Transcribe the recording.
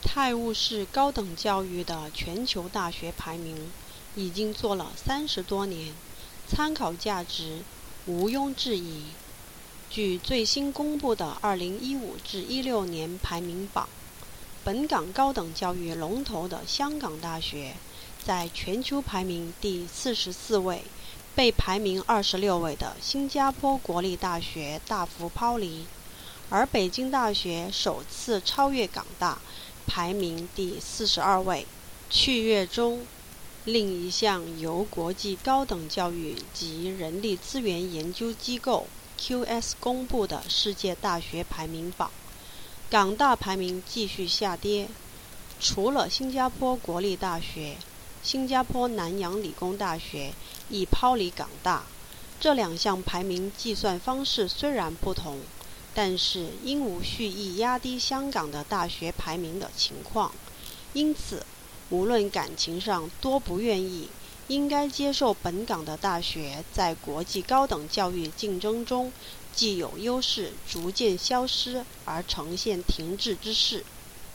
泰晤士高等教育的全球大学排名已经做了30多年，参考价值毋庸置疑。据最新公布的2015至16年排名榜，本港高等教育龙头的香港大学在全球排名第44位，被排名26位的新加坡国立大学大幅抛离，而北京大学首次超越港大，排名第42位。去月中，另一项由国际高等教育及人力资源研究机构 QS 公布的世界大学排名榜，港大排名继续下跌，除了新加坡国立大学，新加坡南洋理工大学已抛离港大。这两项排名计算方式虽然不同，但是因无蓄意压低香港的大学排名的情况，因此无论感情上多不愿意，应该接受本港的大学在国际高等教育竞争中既有优势逐渐消失而呈现停滞之势。